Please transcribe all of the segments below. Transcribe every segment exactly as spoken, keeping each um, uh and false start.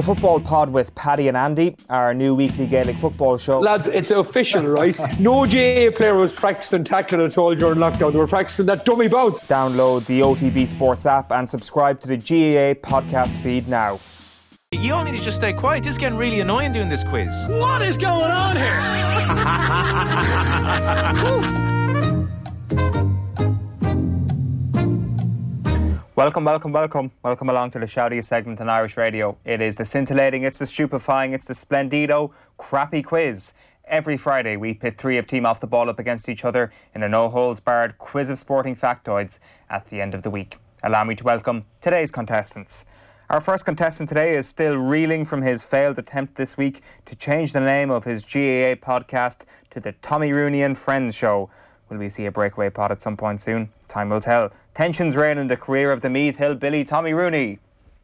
The Football Pod with Paddy and Andy, our new weekly Gaelic football show. Lads, it's official, right? No G A A player was practicing tackling at all during lockdown. They were practicing that dummy bounce. Download the O T B Sports app and subscribe to the G A A podcast feed now. You all need to just stay quiet. This is getting really annoying doing this quiz. What is going on here? Welcome, welcome, welcome. Welcome along to the shoutiest segment on Irish radio. It is the scintillating, it's the stupefying, it's the splendido, crappy quiz. Every Friday we pit three of Team Off the Ball up against each other in a no-holds-barred quiz of sporting factoids at the end of the week. Allow me to welcome today's contestants. Our first contestant today is still reeling from his failed attempt this week to change the name of his G A A podcast to the Tommy Rooney and Friends Show. Will we see a breakaway pod at some point soon? Time will tell. Tensions reign in the career of the Meath Hillbilly Tommy Rooney.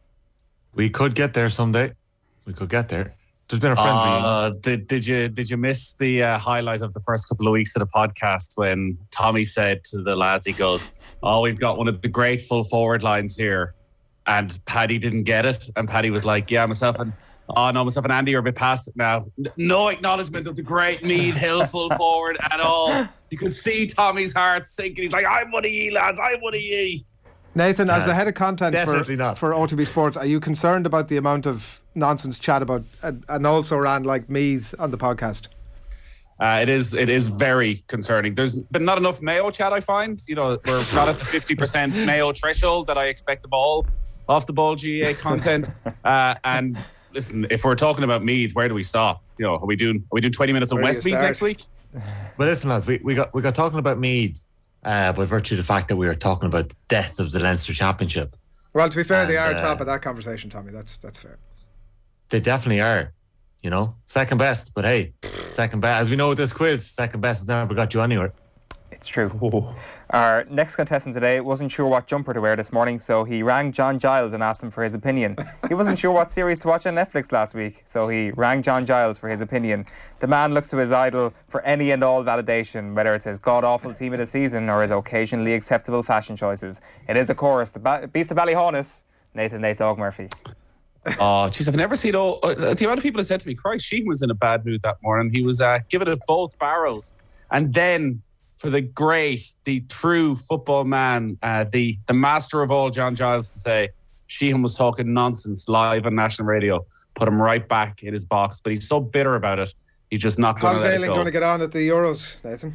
We could get there someday. We could get there. There's been a friends reunion. Uh, did, did you did you miss the uh, highlight of the first couple of weeks of the podcast when Tommy said to the lads, he goes, "Oh, we've got one of the great full forward lines here," and Paddy didn't get it, and Paddy was like, "Yeah, myself and oh no, myself and Andy are a bit past it now." No acknowledgement of the great Meath Hill full forward at all. You could see Tommy's heart sinking. He's like, "I'm one of ye lads. I'm one of ye." Nathan, as the head of content Definitely for, not. for O T B Sports, are you concerned about the amount of nonsense chat about an, an also ran like Meath on the podcast? Uh, it is it is very concerning. There's been not enough Mayo chat, I find. You know, we're not at the fifty percent Mayo threshold that I expect of all off the ball G A A content. Uh, and listen, if we're talking about Meath, where do we stop? You know, are we doing are we doing twenty minutes on Where do you Westmeath start? next week? But listen, lads, we, we got we got talking about Meath uh, by virtue of the fact that we were talking about the death of the Leinster Championship. Well, to be fair, And, they are uh, top of that conversation, Tommy. That's that's fair. They definitely are. You know, second best. But hey, second best. As we know with this quiz, second best has never got you anywhere. It's true. Our next contestant today wasn't sure what jumper to wear this morning, so he rang John Giles and asked him for his opinion. He wasn't sure what series to watch on Netflix last week, so he rang John Giles for his opinion. The man looks to his idol for any and all validation, whether it's his god-awful team of the season or his occasionally acceptable fashion choices. It is, of course, the ba- Beast of Ballyhonus, Nathan Nate Dog Murphy. Oh, jeez, I've never seen oh, uh, the amount of people have said to me, Christ, Sheehan was in a bad mood that morning. He was uh, giving it both barrels. And then for the great, the true football man, uh, the the master of all, John Giles, to say Sheehan was talking nonsense live on national radio, put him right back in his box. But he's so bitter about it, he's just not going How's to let it Ailing go. going to get on at the Euros, Nathan?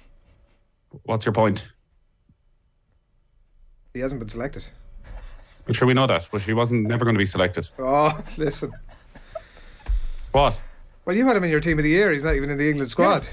What's your point? He hasn't been selected. I'm sure we know that, but he wasn't never going to be selected. Oh, listen. What? Well, you had him in your team of the year. He's not even in the England squad.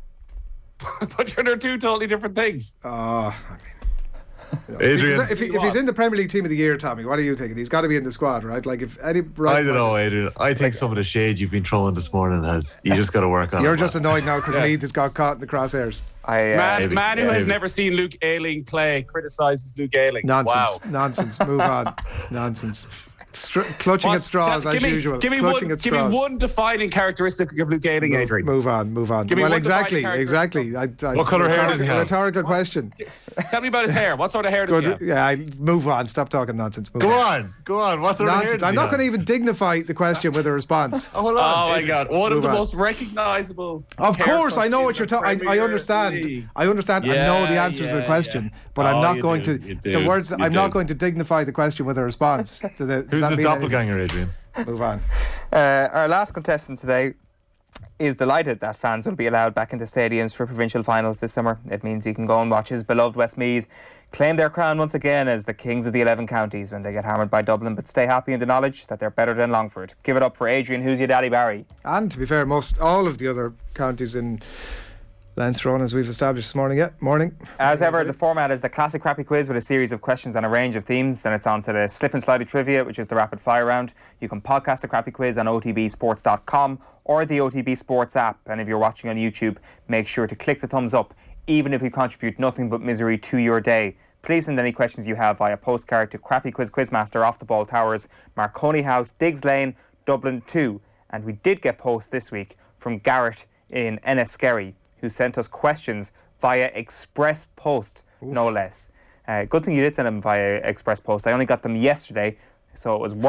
But they're two totally different things. Oh, I mean. You know, Adrian. if, he, if he's in the Premier League team of the year, Tommy, what are you thinking? He's got to be in the squad, right? Like if any. Right, I don't know, Adrian. I think some of the shade you've been throwing this morning has you just got to work on. You're it, just man. annoyed now because Yeah. Meath has got caught in the crosshairs. I, uh, Man, maybe, man who yeah, has maybe. never seen Luke Ayling play criticises Luke Ayling. Nonsense. Wow. Nonsense. Move on. Nonsense. Str- clutching What? at straws Tell- as give me, usual. Give me, clutching one, at give me straws. one defining characteristic of Luke Ayling, Move, Adrian. move on, move on. Give me Well, one exactly, defining exactly. I, I, What colour hair does he rhetorical- have? Rhetorical question. Tell me about his hair. What sort of hair does he Good. have? Yeah, I, move on. Stop talking nonsense. Move Go on. on, go on. What sort of hair Nonsense. does I'm he not have? going to even dignify the question with a response. Oh, hold on. Oh my Adrian. God! One Move of the on. most recognisable. Of course, I know haircuts what in you're the talking. I, I Premier understand. League. I understand. I know the Yeah, answers to yeah, the question, yeah. but I'm Oh, not you going do, to. you The do, words. That you I'm not do. going to dignify the question with a response. To the, does Who's that the mean doppelganger, Adrian? anything? Move on. Uh, our last contestant today is delighted that fans will be allowed back into stadiums for provincial finals this summer. It means he can go and watch his beloved Westmeath claim their crown once again as the kings of the eleven counties when they get hammered by Dublin, but stay happy in the knowledge that they're better than Longford. Give it up for Adrian, who's your daddy Barry. And to be fair, most all of the other counties in Leinster, as we've established this morning. Yeah, morning. As ever, the format is the classic crappy quiz with a series of questions on a range of themes. Then it's on to the slip and slide of trivia, which is the rapid fire round. You can podcast the crappy quiz on o t b sports dot com or the O T B Sports app. And if you're watching on YouTube, make sure to click the thumbs up, even if you contribute nothing but misery to your day. Please send any questions you have via postcard to Crappy Quiz Quizmaster, Off the Ball Towers, Marconi House, Diggs Lane, Dublin two. And we did get posts this week from Garrett in Enniskerry, who sent us questions via Express Post, Oof. no less. Uh, good thing you did send them via Express Post. I only got them yesterday, so it was worth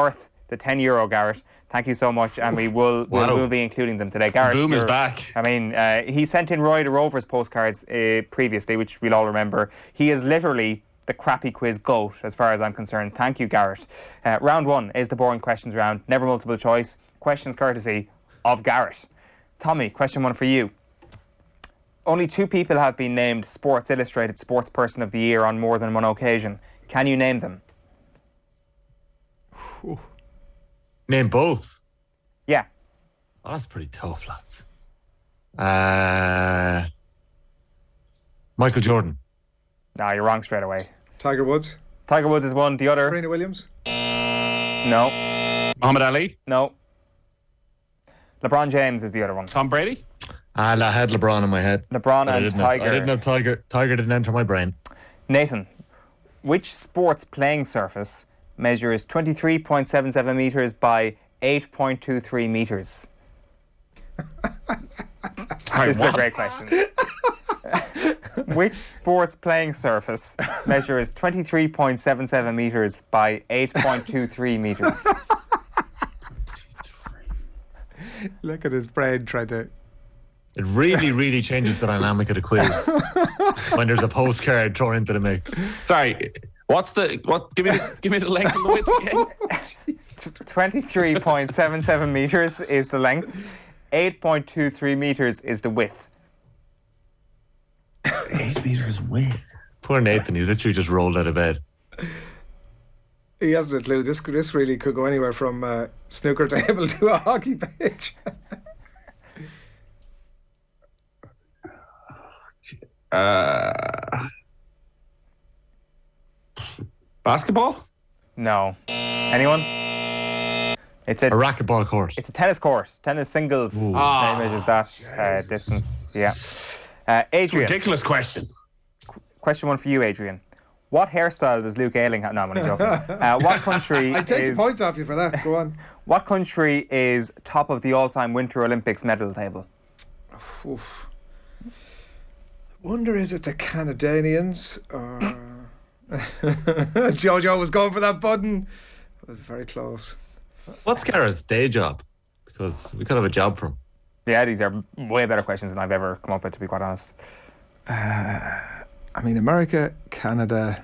the ten euro, Garrett. Thank you so much, and we will we'll, Wow. we'll be including them today. Garrett, Boom is you're- back. I mean, uh, he sent in Roy the Rovers postcards uh, previously, which we'll all remember. He is literally the crappy quiz goat, as far as I'm concerned. Thank you, Garrett. Uh, round one is the boring questions round, never multiple choice. Questions courtesy of Garrett. Tommy, question one for you. Only two people have been named Sports Illustrated Sports Person of the Year on more than one occasion. Can you name them? Name both. Yeah. Oh, that's pretty tough, lads. Uh, Michael Jordan. No, you're wrong straight away. Tiger Woods, Tiger Woods is one. The other? Serena Williams. No. Muhammad Ali, No. LeBron James is the other one. Tom Brady. Ah, I had LeBron in my head. LeBron But I and didn't have- Tiger. I didn't have Tiger. Tiger didn't enter my brain. Nathan, which sports playing surface measures twenty-three point seven seven metres by eight point two three metres? Sorry, This is a what? great question. Which sports playing surface measures twenty-three point seven seven metres by eight point two three metres? Look at his brain trying to. It really, really changes the dynamic of the quiz when there's a postcard thrown into the mix. Sorry, what's the what? Give me the give me the length and the width again. twenty-three point seven seven metres is the length. eight point two three metres is the width. Eight meters width. Poor Nathan, he's literally just rolled out of bed. He hasn't a clue. This this really could go anywhere from uh, snooker table to a hockey pitch. Uh, basketball. No. Anyone? It's a A racquetball court. It's a tennis court. Tennis singles. Ooh. Ah, measures that uh, distance. Yeah. Uh, Adrian, Ridiculous question. question one for you, Adrian. What hairstyle does Luke Ayling have? No, I'm only joking. Uh, what country I take is the points off you for that. Go on. what country is top of the all-time Winter Olympics medal table? Oof. Wonder is it the Canadians or Jojo was going for that button. It was very close. What's Garrett's day job? Because we could have a job for him. Yeah, these are way better questions than I've ever come up with, to be quite honest. I mean, America, Canada.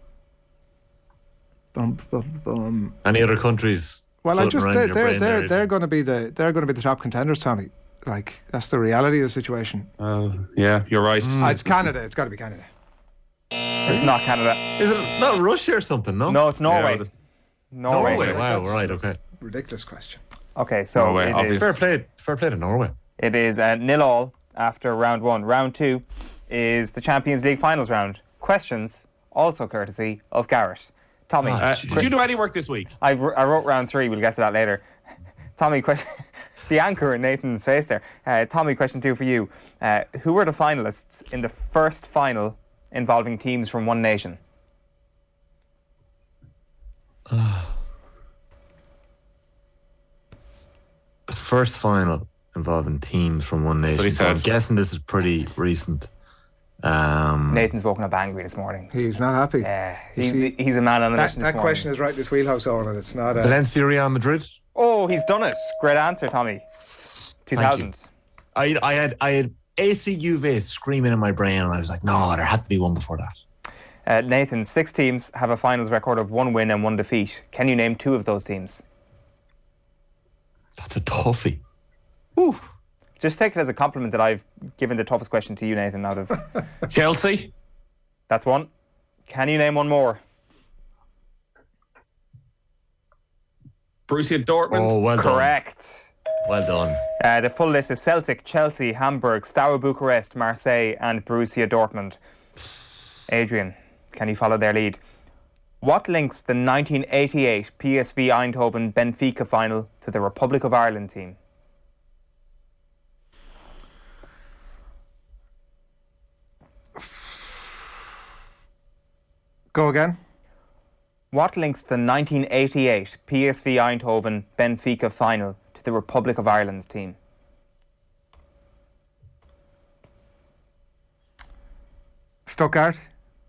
Bum, bum, bum. Any other countries? Well, I floating just around they're your they're brain they're, there? they're going to be the they're going to be the top contenders, Tommy. Like that's the reality of the situation. Uh, yeah, you're right. Ah, it's Canada. It's got to be Canada. It's not Canada. Is it not Russia or something? No. No, it's Norway. Yeah, it's- Norway. Norway. Wow. That's- Right. Okay. Ridiculous question. Okay, so Norway, it is- obviously. Fair play. Fair play to Norway. It is uh, nil all after round one. Round two is the Champions League finals round. Questions, also courtesy of Garrett. Tommy, Ah, Uh, did you do any work this week? I, I wrote round three. We'll get to that later. Tommy, question, the anchor in Nathan's face there. Uh, Tommy, question two for you. Uh, who were the finalists in the first final involving teams from one nation? The first final involving teams from one nation. he So I'm said. guessing this is pretty recent. Um, Nathan's woken up angry this morning. He's not happy. Yeah, You he, see, he's a man on a that mission this that morning. question is right in this wheelhouse, Owen, and it's not. A, Valencia, Real Madrid. Oh, he's done it. Great answer, Tommy. two thousand. I I had I had A C U V screaming in my brain, and I was like, no, there had to be one before that. Uh, Nathan, six teams have a finals record of one win and one defeat. Can you name two of those teams? That's a toughie. Just take it as a compliment that I've given the toughest question to you, Nathan, out of... Chelsea. That's one. Can you name one more? Borussia Dortmund. Oh, well Correct. done. Well done. Uh, the full list is Celtic, Chelsea, Hamburg, Steaua Bucharest, Marseille and Borussia Dortmund. Adrian, can you follow their lead? What links the nineteen eighty-eight P S V Eindhoven Benfica final to the Republic of Ireland team? Go again. What links the nineteen eighty-eight P S V Eindhoven Benfica final to the Republic of Ireland's team? Stuttgart.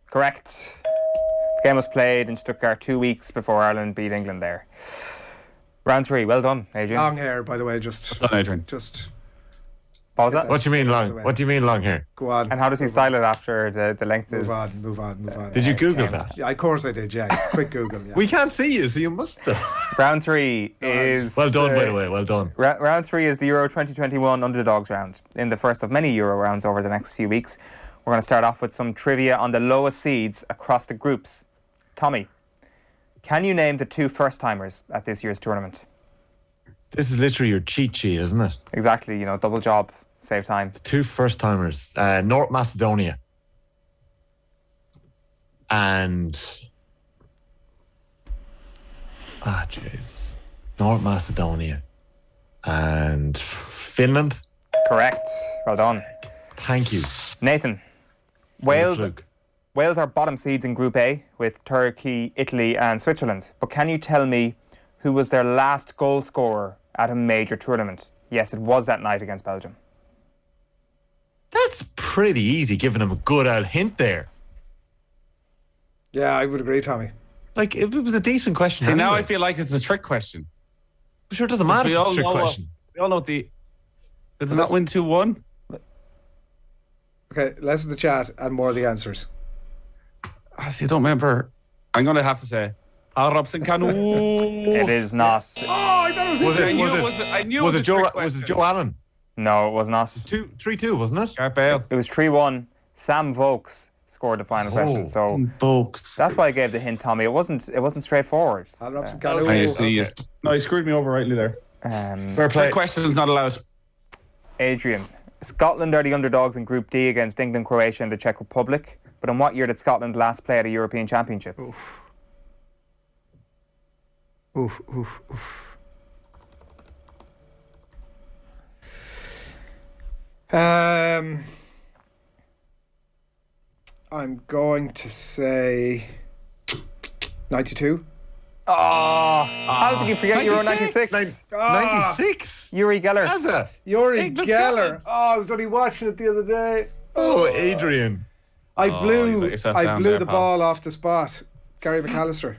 Correct. The game was played in Stuttgart two weeks before Ireland beat England there. Round three. Well done, Adrian. Long hair, by the way. Just, Done, Adrian. just what was that? What do you mean By long? the way. What do you mean long hair? go on. And how does he style it after the, the length is? Move on, move on, move on. Did you Google that? Yeah, of course I did. Yeah, quick Google. Yeah. We can't see you, so you must have. Round three is. Well done, the- by the way. Well done. Ra- round three is the Euro twenty twenty-one Underdogs round. In the first of many Euro rounds over the next few weeks, we're going to start off with some trivia on the lowest seeds across the groups. Tommy, can you name the two first-timers at this year's tournament? This is literally your cheat sheet, isn't it? Exactly, you know, double job, save time. Two first timers. Uh, North Macedonia. And. Ah, Jesus. North Macedonia. And Finland. Correct. Well done. Thank you. Nathan, Wales, Fluke. Wales are bottom seeds in Group A with Turkey, Italy and Switzerland. But can you tell me who was their last goal scorer at a major tournament? Yes, it was that night against Belgium. That's pretty easy, giving him a good old hint there. Yeah, I would agree, Tommy. Like, it was a decent question. See, now I anyways. feel like it's a trick question. Sure, it doesn't matter We if it's all a trick know what- question. We all know what the. Did they not win two one? Okay, less of the chat and more of the answers. I see, I don't remember. I'm going to have to say. Robson Canu. It is not. Oh, I thought it was. Was I it, knew was it it, was a- I knew it was was it a Joe, trick was it question. Joe Allen? No, it was not. Two, three, two, wasn't it? Gareth Bale. It was three one. Sam Vokes scored the final Oh. question. So Folks. that's why I gave the hint, Tommy. It wasn't it wasn't straightforward. Al Robson Uh, Canu. I okay. see. Yes. No, he screwed me over rightly there. Um, Fair play. Trick questions not allowed. Adrian, Scotland are the underdogs in Group D against England, Croatia and the Czech Republic. But in what year did Scotland last play at a European Championships? Oof, oof, oof. Um, I'm going to say ninety-two. Oh, how did you forget Euro ninety-six? ninety-six? ninety-six? Yuri Geller. How's that? Yuri England, Geller. Scotland. Oh, I was only watching it the other day. Oh, Adrian. I Oh, you blew. let yourself I down blew there, the pal. ball off the spot. Gary McAllister.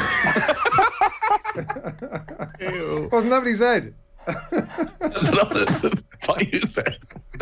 Wasn't that what he said? That's what you said.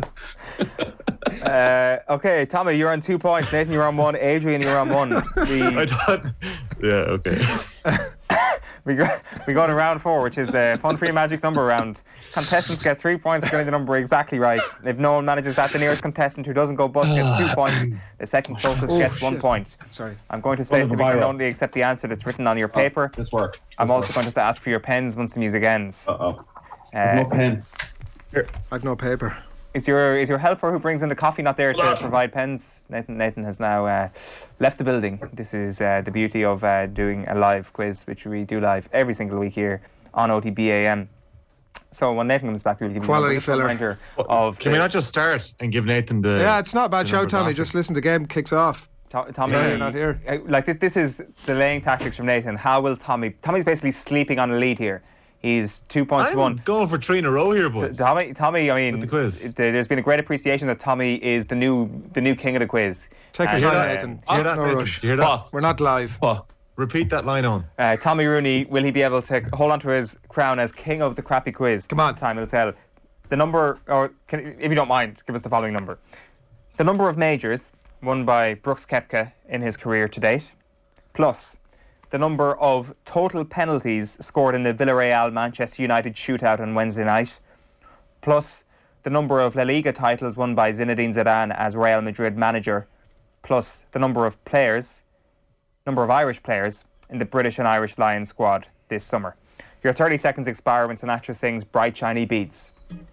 Uh, okay, Tommy, you're on two points. Nathan, you're on one. Adrian, you're on one. I We, thought. Yeah, okay. we, go, we go to round four, which is the Fun Free Magic number round. Contestants get three points for getting the number exactly right. If no one manages that, the nearest contestant who doesn't go bust gets two points. The second closest Oh, gets one shit. point. Sorry. I'm going to say that we can only accept the answer that's written on your paper. This work. I'm also going to ask for your pens once the music ends. Uh-oh. Uh, No pen. I've no paper. Is your is your helper who brings in the coffee not there to provide pens? Nathan Nathan has now uh, left the building. This is uh, the beauty of uh, doing a live quiz, which we do live every single week here on O T B A M. So when Nathan comes back, we'll give you Quality a filler. reminder of Can we not just start and give Nathan the. Yeah, it's not a bad the show, numbers Tommy. after? Just listen. The game kicks off. To- Tommy, Yeah, you're not here. uh, like this, this is delaying tactics from Nathan. How will Tommy? Tommy's basically sleeping on a lead here. He's two points I'm to one. going for three in a row here, boys. Tommy, Tommy, I mean, With the quiz. it- there's been a great appreciation that Tommy is the new the new king of the quiz. Take your And, time, uh, Nathan. Do you hear that, No Nathan? rush. Do you hear that? What? We're not live. What? Repeat that line on. Uh, Tommy Rooney, will he be able to hold on to his crown as king of the crappy quiz? Come on. Time will tell. The number, or can, if you don't mind, give us the following number. The number of majors won by Brooks Koepka in his career to date, plus the number of total penalties scored in the Villarreal Manchester United shootout on Wednesday night, plus the number of La Liga titles won by Zinedine Zidane as Real Madrid manager, plus the number of players, number of Irish players in the British and Irish Lions squad this summer. Your thirty seconds expire when Sinatra sings Bright Shiny Beats.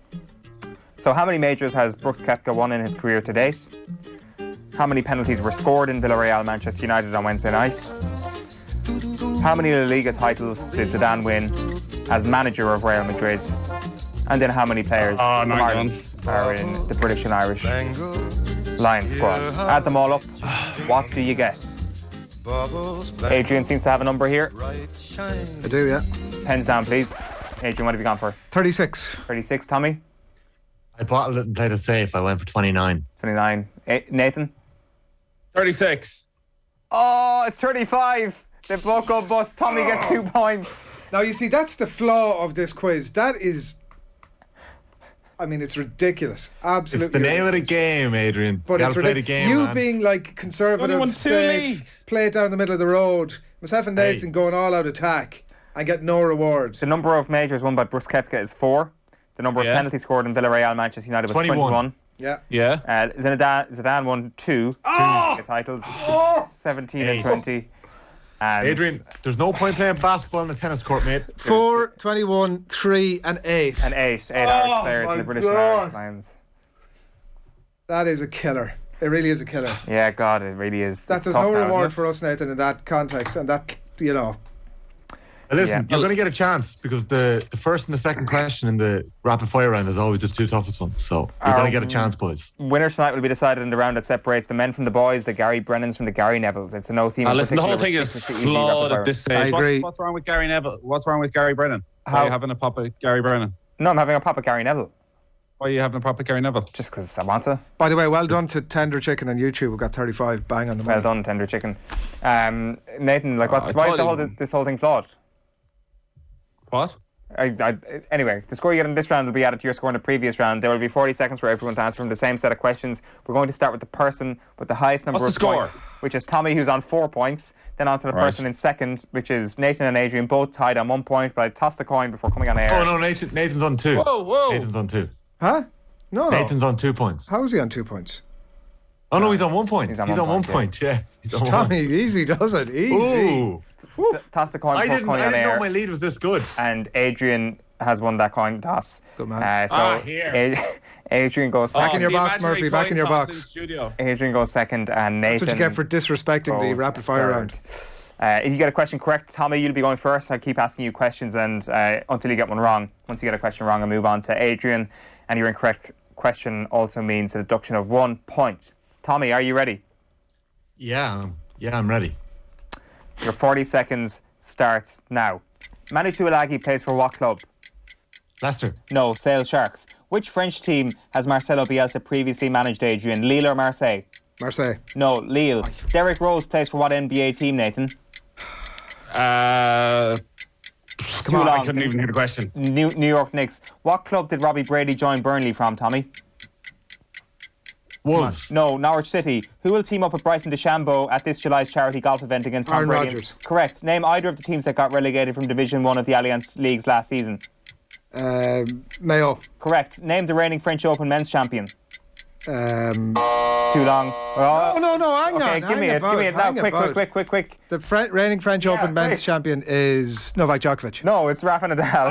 So how many majors has Brooks Koepka won in his career to date? How many penalties were scored in Villarreal Manchester United on Wednesday night? How many La Liga titles did Zidane win as manager of Real Madrid? And then how many players Oh, from nine Ireland months. are in the British and Irish Lions squad? Add them all up. What do you get? Adrian seems to have a number here. I do, yeah. Pens down, please. Adrian, what have you gone for? thirty-six. thirty-six, Tommy? I bottled it and played it safe. I went for twenty-nine. twenty-nine. Eh, Nathan? thirty-six. Oh, it's thirty-five. They both go bust. Tommy gets two points. Now, you see, that's the flaw of this quiz. That is, I mean, it's ridiculous. Absolutely. It's the name ridiculous. of the game, Adrian. But you it's gotta play the ridiculous. game, You man. being like conservative, won two safe, leagues. play it down the middle of the road. Myself and Hey. Nathan going all out attack and get no reward. The number of majors won by Bruce Koepka is four. The number of Yeah. penalties scored in Villarreal, Manchester United was twenty-one. twenty-one. Yeah. Yeah. Uh, Zidane, Zidane won two, Oh! two titles, seventeen and Eight. twenty. And Adrian, there's no point playing basketball on the tennis court, mate. Four, twenty-one, three, and eight. and eight, eight Oh, Irish players in my the British God. and Irish Lions. That is a killer. It really is a killer. Yeah, God, it really is. That It's there's tough no now, reward isn't it? for us, Nathan, in that context, and that, you know. Listen, Yeah. you're going to get a chance because the, the first and the second question in the rapid fire round is always the two toughest ones. So you're going to get a chance, boys. Winner tonight will be decided in the round that separates the men from the boys, the Gary Brennans from the Gary Nevilles. It's a no theme. Uh, in listen, the whole particular, thing is ridiculously easy flawed rapid at fire. this I stage. agree. What's, what's wrong with Gary Neville? What's wrong with Gary Brennan? Why How- are you having a pop at Gary Brennan? No, I'm having a pop at Gary Neville Why are you having a pop at Gary Neville? just because I want to. By the way, well done to Tender Chicken on YouTube. We got thirty-five bang on the Well money. done, tender chicken. Um, Nathan, like, Oh, what's, I why is thought the whole, you- this whole thing flawed? What? I, I, anyway, the score you get in this round will be added to your score in the previous round. There will be forty seconds for everyone to answer from the same set of questions. We're going to start with the person with the highest number What's of the score? points, which is Tommy, who's on four points. Then on to the Right. person in second, which is Nathan and Adrian, both tied on one point. But I tossed the coin before coming on air. Oh, no, Nathan, Nathan's on two. Whoa, whoa. Nathan's on two. Huh? No, no. Nathan's on two points. How is he on two points? Oh, no, he's on one point. He's He's on on, one one point, point, yeah. He's on one. Tommy, easy does it. Easy. Ooh. T- toss the coin I before didn't, coming I on didn't air. know my lead was this good. And Adrian has won that coin toss. Good man. Uh, so Ah, here. A- Adrian goes Back second. in your the box, imaginary Murphy, back coin in your toss box. in studio. Adrian goes second, and Nathan. That's what you get for disrespecting the goes rapid fire third. round. Uh, if you get a question correct, Tommy, you'll be going first. I keep asking you questions, and uh, until you get one wrong. Once you get a question wrong, I move on to Adrian, and your incorrect question also means a deduction of one point. Tommy, are you ready? Yeah, um, yeah, I'm ready. Your forty seconds starts now. Manu Tuilagi plays for what club? Leicester. No, Sale Sharks. Which French team has Marcelo Bielsa previously managed, Adrian? Lille or Marseille? Marseille. No, Lille. Derek Rose plays for what N B A team, Nathan? Uh, Too I long. couldn't even hear the question. New, New York Knicks. What club did Robbie Brady join Burnley from, Tommy? Wolves. No, Norwich City. Who will team up with Bryson DeChambeau at this July's charity golf event against Tom Aaron Brady? Rodgers. Correct. Name either of the teams that got relegated from Division One of the Allianz Leagues last season. Um, Mayo. Correct. Name the reigning French Open men's champion. Um, Too long. Oh, oh, no, no, hang okay, on. give hang me it. about, Give me it now. hang Quick, about. quick, quick, quick, quick. The Fre- reigning French Open men's quick. champion is Novak Djokovic. No, it's Rafa Nadal.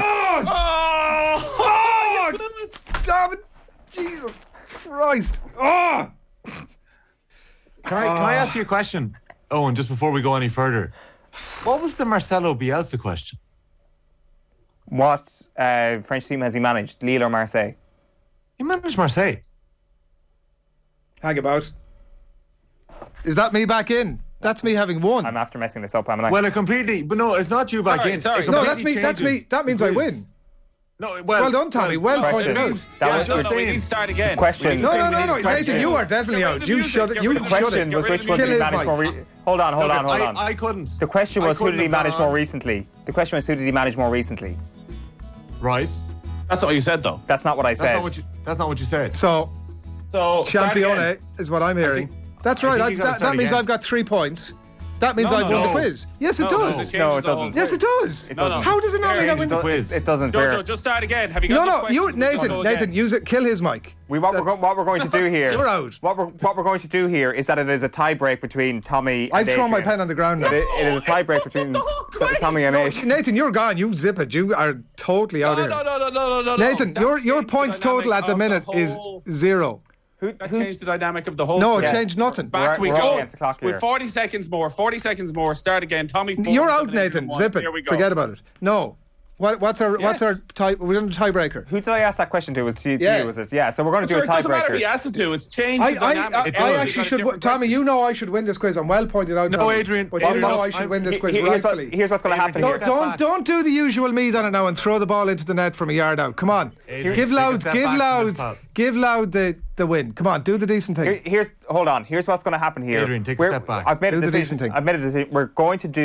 Oh, damn it. Jesus Christ. Oh! Can I, can I ask you a question, Owen, just before we go any further? What was the Marcelo Bielsa question? What uh, French team has he managed? Lille or Marseille? He managed Marseille. Hang about. Is that me back in? That's me having won. I'm after messing this up. I'm like, Well, it completely, but no, it's not you back Sorry, in. sorry. It no, completely that's me. That's changes me. That means the I quiz. win. No, well, Well done, Tommy. Well Question. pointed out. That Yeah, was no, we're no, we saying- need to start again. Question. No, no, no, no. Question. Nathan, you are definitely Get rid out. of the You music, shut it. get You rid of the shut music, question it. was Get rid which of one the did he music. manage Kill more? his Re- hold on, hold Look, on, hold I, on. I couldn't. The question I was who couldn't did he have manage gone more on. recently? The question was who did he manage more recently? Right. That's not what you said, though. That's not what I That's said. not what you. That's not what you said. So, So, start again. Champione is what I'm hearing. think- That's I right. think I, you gotta that, start that means again. I've got three points. That means No, I've no, won the no. quiz. Yes, it No, no, does. it changes No, it the whole doesn't. Yes, it does. It No, no. doesn't. How does it not Fair. mean I win the the quiz. It doesn't. Jojo, fair. just start again. Have you got No, the no, questions? you, We'll Nathan, go again. Nathan, use it. Kill his mic. We, what, we're, go- what we're going to do here. You're out. What we're, what we're going to do here is that it is a tie break between Tommy and I've thrown my Adrian. pen on the ground now. It, it is a tie break between Tommy and So, Adrian. Nathan, you're gone. You zip it. You are totally out No, here. no, no, no, no, no, no. Nathan, That your your changed the points dynamic total at the of minute is whole- zero. Who, That who, changed the dynamic of the whole. No, it quiz. changed nothing. Back We're- we we're up go. against the clock here. With forty seconds more. forty seconds more. Start again. Tommy. four, You're out, seven, eight, Nathan. one. Zip it. Here we go. Forget about it. No. What, what's our what's Yes. our tie? We're on the tiebreaker. who did I ask that question to? Was to, to Yeah. you, was it? Yeah, so we're going to do Sorry, a it doesn't matter if tiebreaker. he asked it to. It's changed I, the I, dynamic. I, of I it. You actually got a should. different Tommy, question. you know I should win this quiz. I'm well pointed out. No, Tommy. Adrian, But you Adrian, know I I'm- should win this He- quiz he- here's, what, rightfully. here's what's going to happen Adrian, here. take Don't, a don't back. don't do the usual me on it now and throw the ball into the net from a yard out. Come on, Adrian, give take a loud, step give back from loud, this, pal. give loud the the win. Come on, do the decent Here, thing. here's hold on. Here's what's going to happen here. Adrian, take a We're- step back. I've made a Do the decision. decent thing. I've made a decision. We're going to do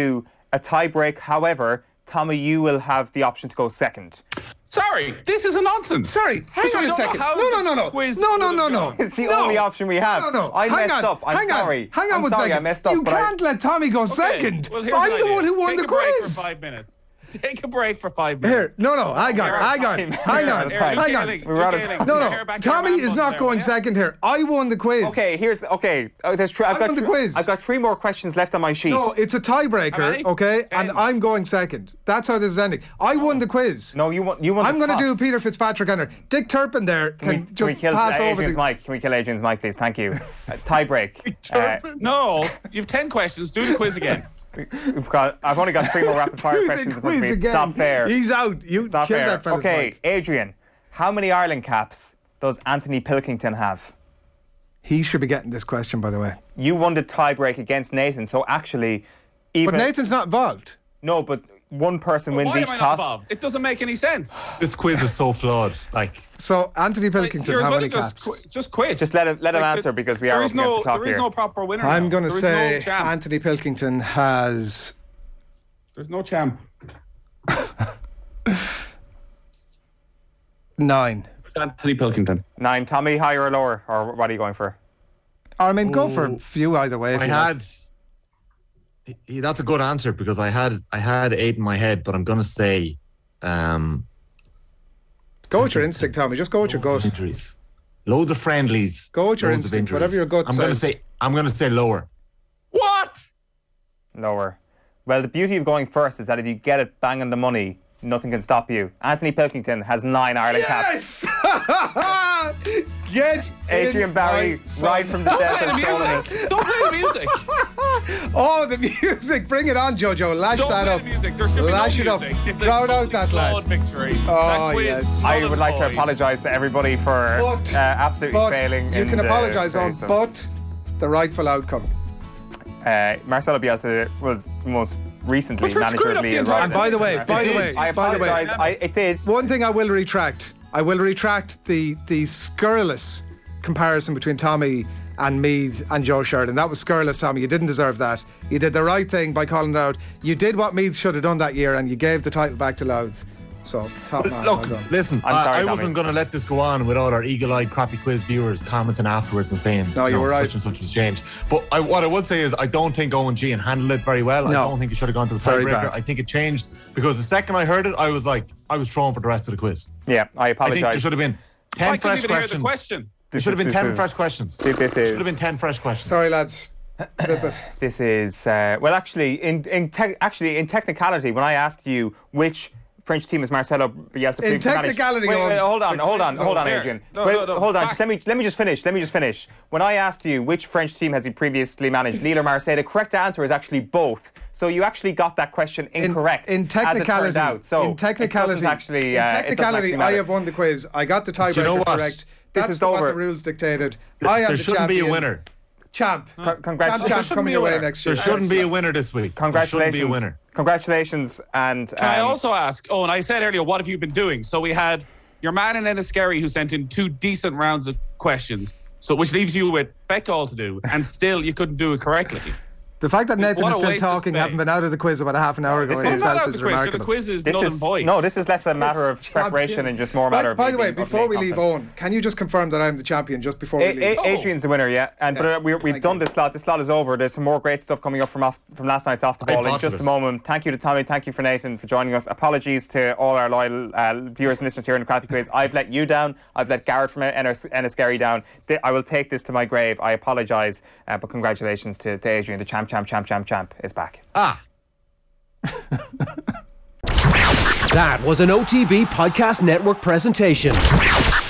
a tie break. However, Tommy, you will have the option to go second. Sorry, this is a nonsense. Sorry, hang Because I on a don't know second. how No, no, the no, no. quiz No, no, would no, have no. gone. It's the No. only option we have. No, no. I hang messed on. up. I'm hang sorry. On. Hang on I'm one sorry, second. I messed up. You but I- can't let Tommy go Okay, second. well, here's I'm an the idea. one who won Take the a break quiz. for five minutes. Take a break for five Here, minutes. no, no, hang on, We're out hang of on, time. hang We're on, out of time. hang on. We're out of time. No, no, Tommy is not going second here. I won the quiz. Okay, here's okay. Oh, there's tr- I've I got won the thr- quiz. I've got three more questions left on my sheet. No, it's a How tiebreaker, many? okay? Ten. And I'm going second. That's how this is ending. I won the quiz. No, you want you want. I'm the going to do toss. Peter Fitzpatrick Enter. Dick Turpin there Can can, we, can just we kill pass uh, over Adrian's the... mic? Can we kill Adrian's mic, please? Thank you. Uh, tie break. Uh, No, you've ten questions. Do the quiz again. we've got. I've only got three more rapid fire Do the questions in front of quiz me. It's again. not fair. He's out. You It's not kill fair. that fella's Okay, mic. Adrian, how many Ireland caps does Anthony Pilkington have? He should be getting this question, by the way. You won the tie break against Nathan, so actually, even But Nathan's not involved. no, but one person wins Why each am I not toss. involved? It doesn't make any sense. This quiz is so flawed. Like, So Anthony Pilkington, You're how well many just caps? qu- just quit. Just let him let him Like, answer the- because we there are is up against no the clock there is here. no proper winner. I'm now. going to There is say no champ. Anthony Pilkington has There's no champ. nine. It's Anthony Pilkington. Nine. Tommy, higher or lower, or what are you going for? I mean, go for a few either way. if I you like. had. he- That's a good answer because I had I had eight in my head, but I'm gonna say, um, Go with your instinct, Tommy. Just go with your loads gut. of injuries, loads of friendlies. Go with your loads of instinct, injuries. whatever your gut I'm gonna says. say I'm gonna say lower. What? Lower. Well, the beauty of going first is that if you get it bang on the money, nothing can stop you. Anthony Pilkington has nine Ireland caps. Yes! Get Adrian in Barry, my son. right from the Play death the of Solomon. music. Don't play the music. Oh, the music! Bring it on, Jojo. Lash Don't that play up. the music. There should be Lash no it up. music. It's a Drown out totally that flawed lad. victory. Oh, that quiz, yes. I would like to nullified. apologise to everybody for But- uh, absolutely But failing. you in can the apologise on, face of- but the rightful outcome. Uh, Marcelo Bielsa was most recently But you're manager screwed of up the Leeds. entire And by the way, by the way, I by the way, apologise. I, it did. one thing I will retract. I will retract the the scurrilous comparison between Tommy and Meath and Joe Sheridan. That was scurrilous, Tommy. You didn't deserve that. You did the right thing by calling it out. You did what Meath should have done that year, and you gave the title back to Louth. So, top man. Look, well done. listen, I'm I, sorry, I Tommy. wasn't going to let this go on with all our eagle-eyed crappy quiz viewers commenting afterwards and saying, No, you know, were right. such and such was changed. But I, what I would say is I don't think Owen Gian handled it very well. I No. don't think he should have gone to the Very bad. tiebreaker. I think it changed because the second I heard it, I was like, I was thrown for the rest of the quiz. Yeah, I I think apologise. there should have been I ten couldn't fresh even hear the questions. question. There should have been This ten is- fresh questions. This is. Should have been ten fresh questions. Sorry, lads. Zip it. This is uh, well, actually, in in te- actually in technicality, when I asked you which French team is Marcelo Bielsa In previously managed- technicality, wait, Owen, wait, hold on, the hold quiz on, is hold on, over. Adrian. No, Wait, no, no, hold on, back. just let me let me just finish. Let me just finish. When I asked you which French team has he previously managed, Lille or Marseille, the correct answer is actually both. So you actually got that question incorrect. In, in as it turned technicality, out. So in it technicality, doesn't actually, in uh, it doesn't technicality, actually I matter. have won the quiz. I got the tiebreaker you know what? correct. This That's is what over. the rules dictated. I am There the shouldn't be champion. a winner. Champ. Co- Champ, congrats- champ, There shouldn't coming be a away winner. next year. There shouldn't be a winner this week. Congratulations. There shouldn't be a winner. Congratulations. And Can I um, also ask? Oh, and I said earlier, what have you been doing? So we had your man in Enniskerry who sent in two decent rounds of questions, so which leaves you with feck all to do, and still you couldn't do it correctly. The fact that Nathan What is a still waste of talking, space. having been out of the quiz about a half an hour ago This in is- I'm not itself out of is the question. remarkable. The quiz is This null is and void. no. This is less a matter of It's preparation champion. and just more a matter By, of. by me the way, being before we utterly leave confident. Owen, can you just confirm that I'm the champion just before we A- leave? A- Adrian's the winner, yeah. And but uh, we're, we've Thank done you. this slot. This slot is over. There's some more great stuff coming up from off, from last night's Off the Ball in positive. just a moment. Thank you to Tommy. Thank you for Nathan for joining us. Apologies to all our loyal uh, viewers and listeners here in the Crappy Quiz. I've let you down. I've let Garrett from Ennis- Enniskerry down. Th- I will take this to my grave. I apologise, uh, but congratulations to, to Adrian. The champ, champ, champ, champ, champ is back. Ah. That was an O T B Podcast Network presentation.